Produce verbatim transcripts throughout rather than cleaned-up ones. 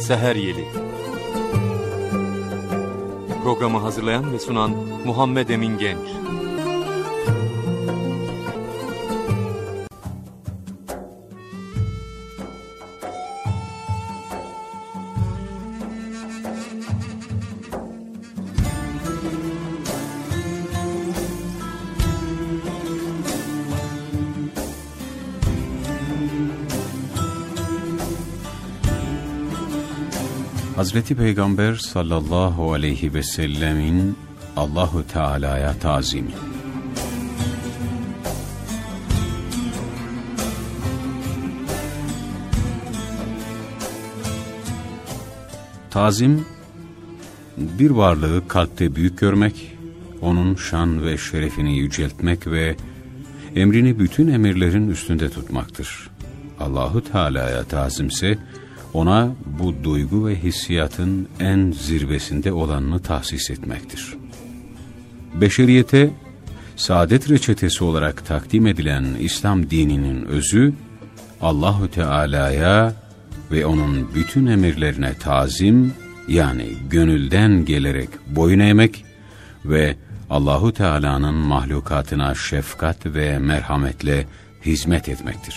Seher Yeli. Programı hazırlayan ve sunan Muhammed Emin Genç. Hazreti Peygamber sallallahu aleyhi ve sellemin Allahu Teala'ya tazimi. Tazim, bir varlığı kalpte büyük görmek, onun şan ve şerefini yüceltmek ve emrini bütün emirlerin üstünde tutmaktır. Allahu Teala'ya tazimse, ona bu duygu ve hissiyatın en zirvesinde olanını tahsis etmektir. Beşeriyete saadet reçetesi olarak takdim edilen İslam dininin özü, Allahu Teala'ya ve onun bütün emirlerine tazim, yani gönülden gelerek boyun eğmek ve Allahu Teala'nın mahlukatına şefkat ve merhametle hizmet etmektir.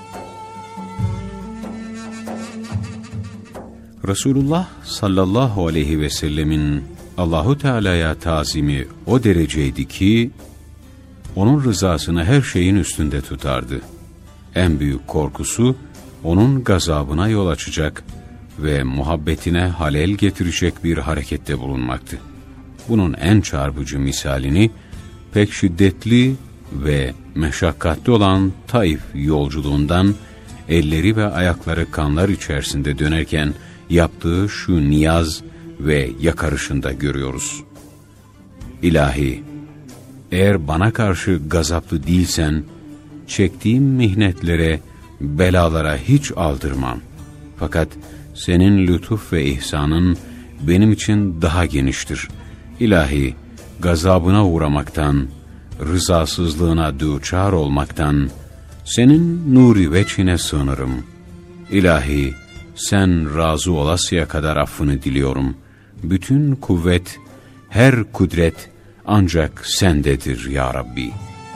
Resulullah sallallahu aleyhi ve sellemin Allahu Teala'ya tazimi o dereceydi ki, onun rızasını her şeyin üstünde tutardı. En büyük korkusu, onun gazabına yol açacak ve muhabbetine halel getirecek bir harekette bulunmaktı. Bunun en çarpıcı misalini, pek şiddetli ve meşakkatli olan Taif yolculuğundan, elleri ve ayakları kanlar içerisinde dönerken, yaptığı şu niyaz ve yakarışında görüyoruz. İlahi, eğer bana karşı gazaplı değilsen, çektiğim mihnetlere, belalara hiç aldırmam. Fakat senin lütuf ve ihsanın benim için daha geniştir. İlahi, gazabına uğramaktan, rızasızlığına düçar olmaktan, senin nuri veçhine sığınırım. İlahi, sen razı olasıya kadar affını diliyorum. Bütün kuvvet, her kudret ancak sendedir ya Rabbi.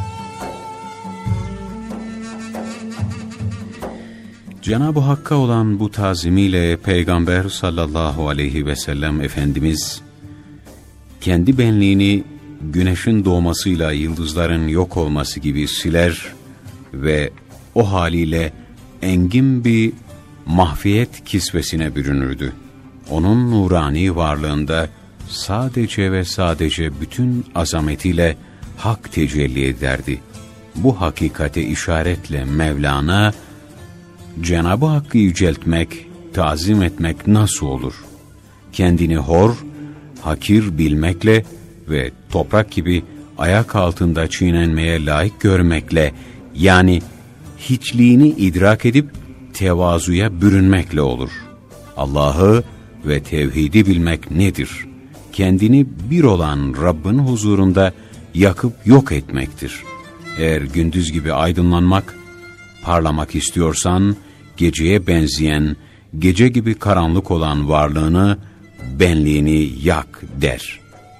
Cenab-ı Hakk'a olan bu tazimiyle Peygamber sallallahu aleyhi ve sellem Efendimiz, kendi benliğini güneşin doğmasıyla yıldızların yok olması gibi siler ve o haliyle engin bir mahfiyet kisvesine bürünürdü. Onun nurani varlığında sadece ve sadece bütün azametiyle hak tecelli ederdi. Bu hakikate işaretle Mevlana, Cenab-ı Hakk'ı yüceltmek, tazim etmek nasıl olur? Kendini hor, hakir bilmekle ve toprak gibi ayak altında çiğnenmeye layık görmekle, yani hiçliğini idrak edip tevazuya bürünmekle olur. Allah'ı ve tevhidi bilmek nedir? Kendini bir olan Rabbin huzurunda yakıp yok etmektir. Eğer gündüz gibi aydınlanmak, parlamak istiyorsan, geceye benzeyen, gece gibi karanlık olan varlığını, benliğini yak der.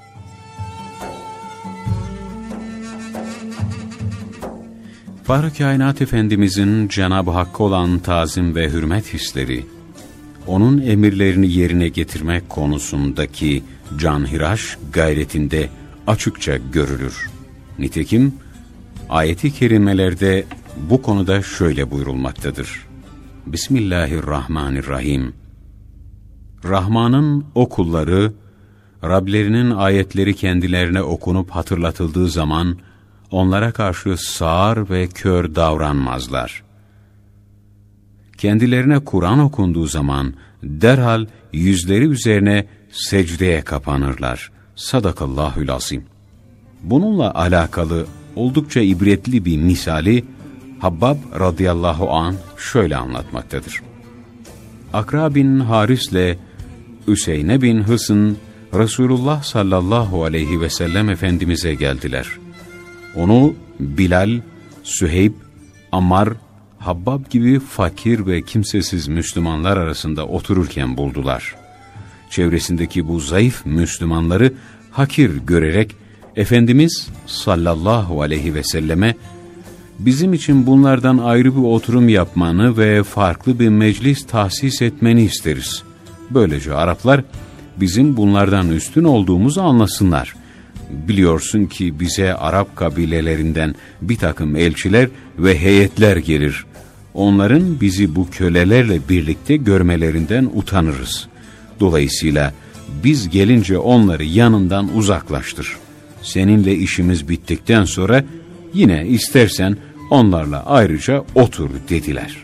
Fahri Kainat Efendimizin Cenab-ı Hakk'a olan tazim ve hürmet hisleri, onun emirlerini yerine getirmek konusundaki canhiraş gayretinde açıkça görülür. Nitekim ayet-i kerimelerde bu konuda şöyle buyurulmaktadır. Bismillahirrahmanirrahim. Rahman'ın o kulları, Rablerinin ayetleri kendilerine okunup hatırlatıldığı zaman, onlara karşı sağır ve kör davranmazlar. Kendilerine Kur'an okunduğu zaman, derhal yüzleri üzerine secdeye kapanırlar. Sadakallahül azim. Bununla alakalı oldukça ibretli bir misali, Habbab radıyallahu anh şöyle anlatmaktadır. Akra bin Haris'le Üseyne bin Hısn, Resulullah sallallahu aleyhi ve sellem Efendimiz'e geldiler. Onu Bilal, Süheyb, Ammar, Habbab gibi fakir ve kimsesiz Müslümanlar arasında otururken buldular. Çevresindeki bu zayıf Müslümanları hakir görerek Efendimiz sallallahu aleyhi ve selleme bizim için bunlardan ayrı bir oturum yapmanı ve farklı bir meclis tahsis etmeni isteriz. Böylece Araplar bizim bunlardan üstün olduğumuzu anlasınlar. Biliyorsun ki bize Arap kabilelerinden bir takım elçiler ve heyetler gelir. Onların bizi bu kölelerle birlikte görmelerinden utanırız. Dolayısıyla biz gelince onları yanından uzaklaştır. Seninle işimiz bittikten sonra yine istersen onlarla ayrıca otur dediler.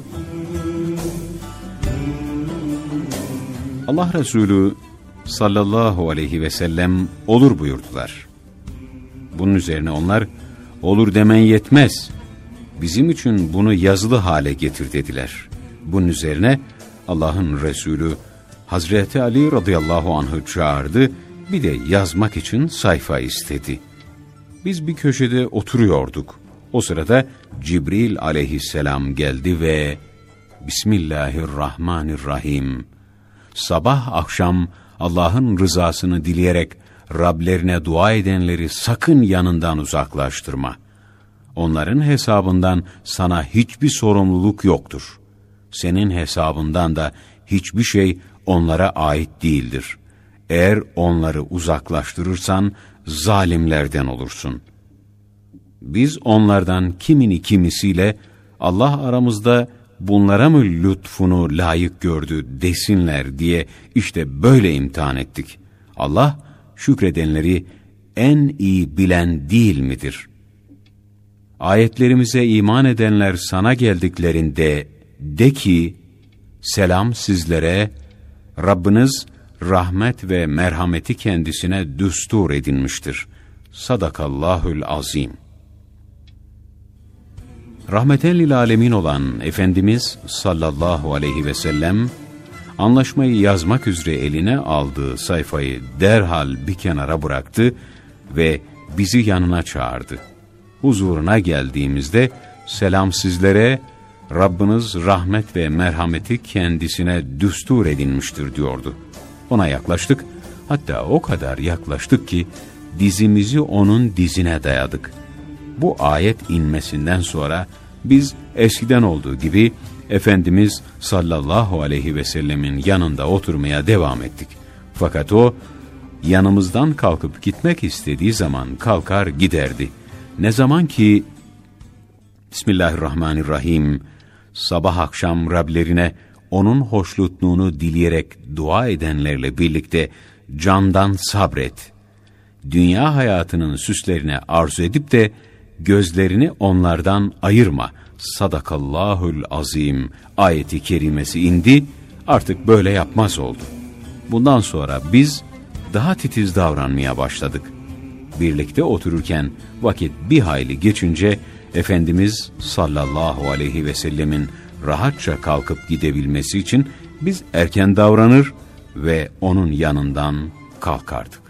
Allah Resulü sallallahu aleyhi ve sellem olur buyurdular. Bunun üzerine onlar olur demen yetmez, bizim için bunu yazılı hale getir dediler. Bunun üzerine Allah'ın Resulü Hazreti Ali radıyallahu anh'ı çağırdı, bir de yazmak için sayfa istedi. Biz bir köşede oturuyorduk. O sırada Cibril aleyhisselam geldi ve Bismillahirrahmanirrahim. Sabah akşam Allah'ın rızasını dileyerek Rablerine dua edenleri sakın yanından uzaklaştırma. Onların hesabından sana hiçbir sorumluluk yoktur. Senin hesabından da hiçbir şey onlara ait değildir. Eğer onları uzaklaştırırsan zalimlerden olursun. Biz onlardan kimini kimisiyle Allah aramızda bunlara mı lütfunu layık gördü desinler diye işte böyle imtihan ettik. Allah şükredenleri en iyi bilen değil midir? Ayetlerimize iman edenler sana geldiklerinde de ki, selam sizlere, Rabbiniz rahmet ve merhameti kendisine düstur edinmiştir. Sadakallahül azim. Rahmeten lil alemin olan Efendimiz sallallahu aleyhi ve sellem, anlaşmayı yazmak üzere eline aldığı sayfayı derhal bir kenara bıraktı ve bizi yanına çağırdı. Huzuruna geldiğimizde, selam sizlere, Rabbiniz rahmet ve merhameti kendisine düstur edinmiştir diyordu. Ona yaklaştık, hatta o kadar yaklaştık ki dizimizi onun dizine dayadık. Bu ayet inmesinden sonra biz eskiden olduğu gibi Efendimiz sallallahu aleyhi ve sellemin yanında oturmaya devam ettik. Fakat o yanımızdan kalkıp gitmek istediği zaman kalkar giderdi. Ne zaman ki Bismillahirrahmanirrahim sabah akşam Rablerine onun hoşnutluğunu dileyerek dua edenlerle birlikte candan sabret, dünya hayatının süslerine arzu edip de gözlerini onlardan ayırma, sadakallahül azim ayeti kerimesi indi, artık böyle yapmaz oldu. Bundan sonra biz daha titiz davranmaya başladık. Birlikte otururken vakit bir hayli geçince Efendimiz sallallahu aleyhi ve sellemin rahatça kalkıp gidebilmesi için biz erken davranır ve onun yanından kalkardık.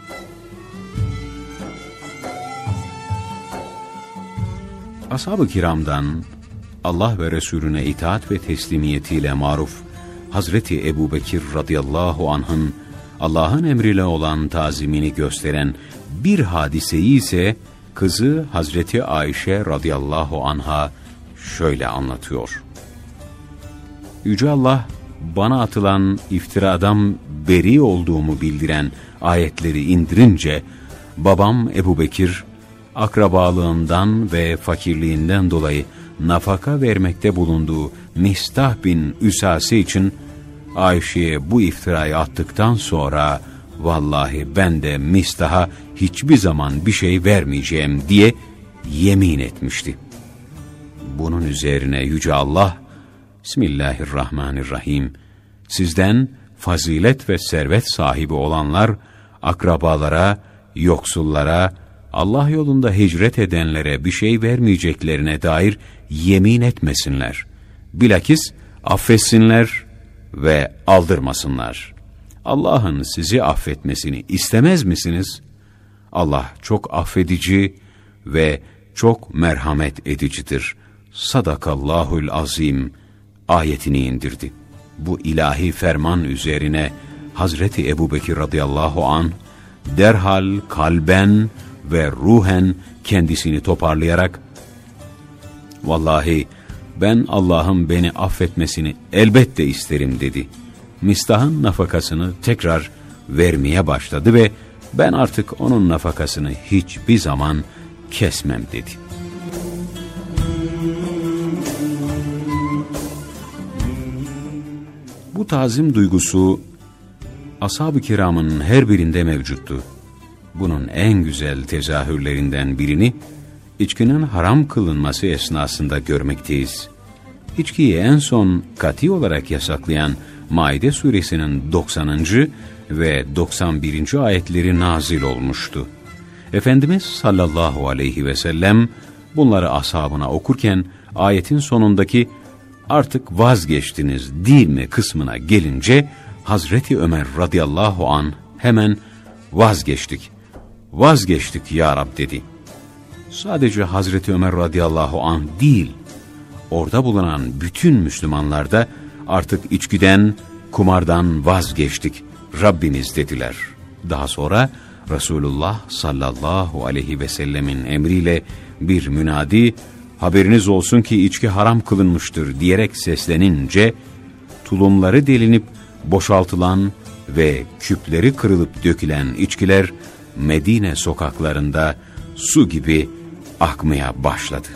Ashab-ı kiramdan Allah ve Resulüne itaat ve teslimiyetiyle maruf Hazreti Ebubekir radıyallahu anh'ın Allah'ın emriyle olan tazimini gösteren bir hadiseyi ise kızı Hazreti Ayşe radıyallahu anha şöyle anlatıyor. Yüce Allah bana atılan iftiradan beri olduğumu bildiren ayetleri indirince babam Ebubekir akrabalığından ve fakirliğinden dolayı nafaka vermekte bulunduğu Mistah bin Üsase için Ayşe'ye bu iftirayı attıktan sonra vallahi ben de Mistah'a hiçbir zaman bir şey vermeyeceğim diye yemin etmişti. Bunun üzerine Yüce Allah Bismillahirrahmanirrahim sizden fazilet ve servet sahibi olanlar akrabalara, yoksullara, Allah yolunda hicret edenlere bir şey vermeyeceklerine dair yemin etmesinler. Bilakis affetsinler ve aldırmasınlar. Allah'ın sizi affetmesini istemez misiniz? Allah çok affedici ve çok merhamet edicidir. Sadakallahul azim ayetini indirdi. Bu ilahi ferman üzerine Hazreti Ebubekir radıyallahu anh derhal kalben ve ruhen kendisini toparlayarak, "Vallahi ben Allah'ın beni affetmesini elbette isterim" dedi. Mistah'ın nafakasını tekrar vermeye başladı ve "Ben artık onun nafakasını hiçbir zaman kesmem" dedi. Bu tazim duygusu ashab-ı kiramın her birinde mevcuttu. Bunun en güzel tezahürlerinden birini içkinin haram kılınması esnasında görmekteyiz. İçkiyi en son kati olarak yasaklayan Maide suresinin doksanıncı ve doksan birinci ayetleri nazil olmuştu. Efendimiz sallallahu aleyhi ve sellem bunları ashabına okurken ayetin sonundaki "artık vazgeçtiniz değil mi" kısmına gelince Hazreti Ömer radıyallahu anh hemen "vazgeçtik, vazgeçtik ya Rab" dedi. Sadece Hazreti Ömer radıyallahu anh değil, orada bulunan bütün Müslümanlar da "artık içkiden, kumardan vazgeçtik Rabbimiz" dediler. Daha sonra Resulullah sallallahu aleyhi ve sellemin emriyle bir münadi "haberiniz olsun ki içki haram kılınmıştır" diyerek seslenince tulumları delinip boşaltılan ve küpleri kırılıp dökülen içkiler Medine sokaklarında su gibi akmaya başladı.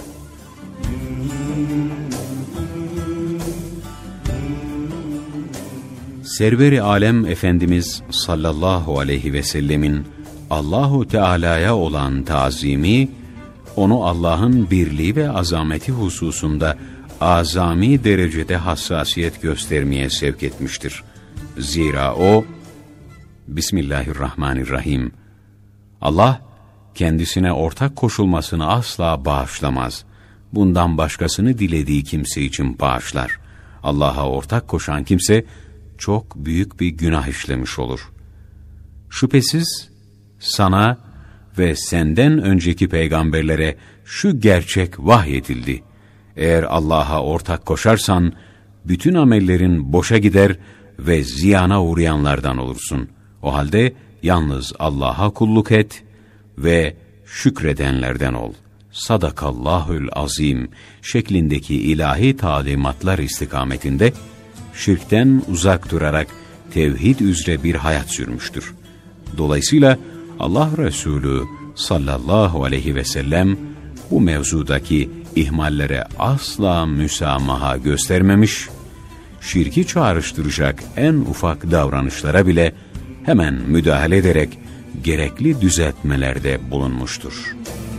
Server-i Alem Efendimiz sallallahu aleyhi ve sellemin Allahu Teala'ya olan tazimi, onu Allah'ın birliği ve azameti hususunda azami derecede hassasiyet göstermeye sevk etmiştir. Zira o, Bismillahirrahmanirrahim, Allah kendisine ortak koşulmasını asla bağışlamaz. Bundan başkasını dilediği kimse için bağışlar. Allah'a ortak koşan kimse çok büyük bir günah işlemiş olur. Şüphesiz sana ve senden önceki peygamberlere şu gerçek vahyedildi: eğer Allah'a ortak koşarsan bütün amellerin boşa gider ve ziyana uğrayanlardan olursun. O halde yalnız Allah'a kulluk et ve şükredenlerden ol. Sadakallahül azim şeklindeki ilahi talimatlar istikametinde şirkten uzak durarak tevhid üzere bir hayat sürmüştür. Dolayısıyla Allah Resulü sallallahu aleyhi ve sellem bu mevzudaki ihmallere asla müsamaha göstermemiş, şirki çağrıştıracak en ufak davranışlara bile hemen müdahale ederek gerekli düzeltmelerde bulunmuştur.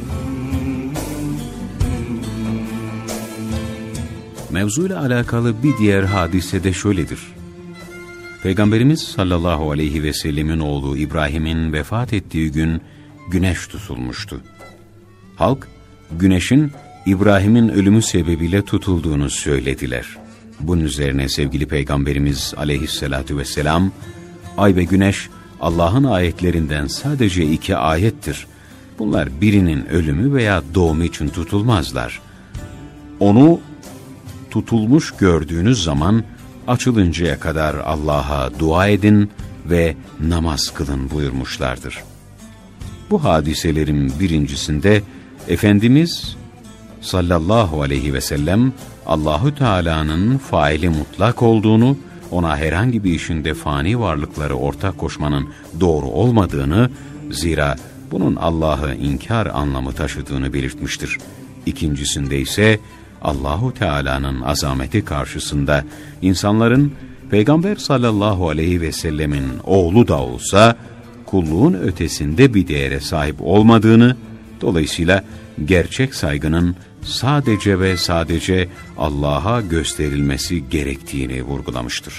Mevzuyla alakalı bir diğer hadise de şöyledir. Peygamberimiz sallallahu aleyhi ve sellemin oğlu İbrahim'in vefat ettiği gün güneş tutulmuştu. Halk, güneşin İbrahim'in ölümü sebebiyle tutulduğunu söylediler. Bunun üzerine sevgili Peygamberimiz aleyhissalatu vesselam, ay ve güneş Allah'ın ayetlerinden sadece iki ayettir. Bunlar birinin ölümü veya doğumu için tutulmazlar. Onu tutulmuş gördüğünüz zaman açılıncaya kadar Allah'a dua edin ve namaz kılın buyurmuşlardır. Bu hadiselerin birincisinde Efendimiz sallallahu aleyhi ve sellem Allahu Teala'nın faili mutlak olduğunu, ona herhangi bir işinde fani varlıkları ortak koşmanın doğru olmadığını, zira bunun Allah'ı inkar anlamı taşıdığını belirtmiştir. İkincisinde ise Allahu Teala'nın azameti karşısında insanların Peygamber sallallahu aleyhi ve sellemin oğlu da olsa kulluğun ötesinde bir değere sahip olmadığını, dolayısıyla gerçek saygının sadece ve sadece Allah'a gösterilmesi gerektiğini vurgulamıştır.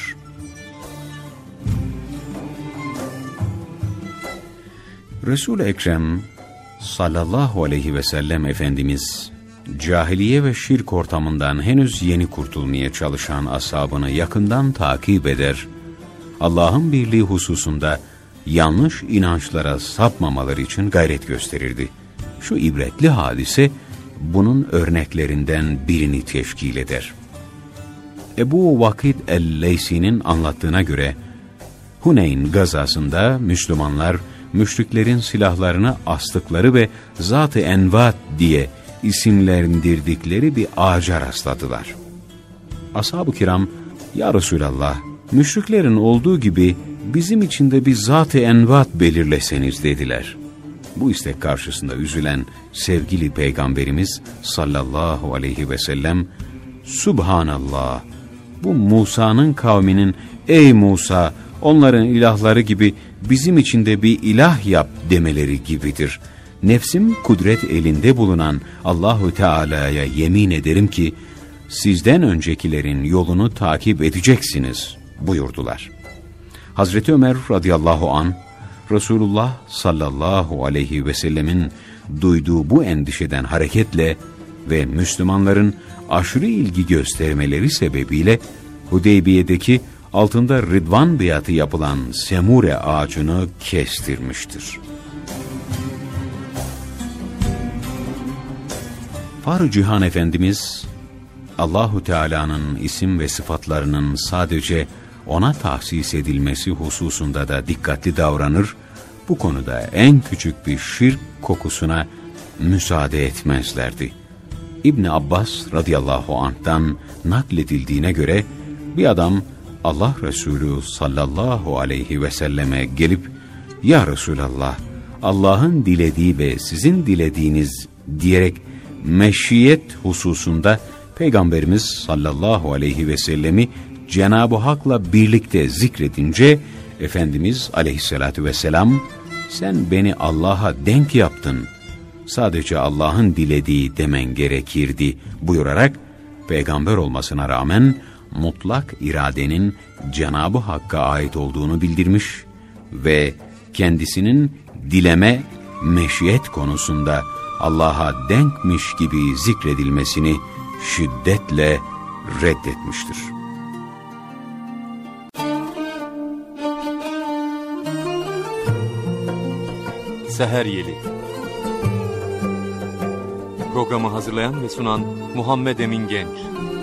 Resul-i Ekrem sallallahu aleyhi ve sellem Efendimiz, cahiliye ve şirk ortamından henüz yeni kurtulmaya çalışan ashabını yakından takip eder, Allah'ın birliği hususunda yanlış inançlara sapmamaları için gayret gösterirdi. Şu ibretli hadise, bunun örneklerinden birini teşkil eder. Ebu Vakid el-Leysi'nin anlattığına göre, Huneyn gazasında Müslümanlar, müşriklerin silahlarını astıkları ve Zat-ı Envat diye isimlendirdikleri bir ağaca rastladılar. Ashab-ı kiram, "Ya Resulallah, müşriklerin olduğu gibi bizim için de bir Zat-ı Envat belirleseniz" dediler. Bu istek karşısında üzülen sevgili Peygamberimiz sallallahu aleyhi ve sellem, "Subhanallah, bu Musa'nın kavminin, ey Musa, onların ilahları gibi bizim için de bir ilah yap demeleri gibidir. Nefsim kudret elinde bulunan Allahu Teala'ya yemin ederim ki sizden öncekilerin yolunu takip edeceksiniz" buyurdular. Hazreti Ömer radıyallahu an Resulullah sallallahu aleyhi ve sellemin duyduğu bu endişeden hareketle ve Müslümanların aşırı ilgi göstermeleri sebebiyle Hudeybiye'deki altında Rıdvan beyatı yapılan semure ağacını kestirmiştir. Fahri Cihan Efendimiz, Allahu Teala'nın isim ve sıfatlarının sadece ona tahsis edilmesi hususunda da dikkatli davranır, bu konuda en küçük bir şirk kokusuna müsaade etmezlerdi. İbn Abbas radıyallahu anh'tan nakledildiğine göre bir adam Allah Resulü sallallahu aleyhi ve selleme gelip, "Ya Resulallah, Allah'ın dilediği ve sizin dilediğiniz" diyerek meşiyet hususunda Peygamberimiz sallallahu aleyhi ve sellemi Cenab-ı Hak'la birlikte zikredince Efendimiz aleyhissalatü vesselam, "Sen beni Allah'a denk yaptın, sadece Allah'ın dilediği demen gerekirdi" buyurarak peygamber olmasına rağmen mutlak iradenin Cenab-ı Hakk'a ait olduğunu bildirmiş ve kendisinin dileme, meşiyet konusunda Allah'a denkmiş gibi zikredilmesini şiddetle reddetmiştir. Seher Yeli. Programı hazırlayan ve sunan Muhammed Emin Genç.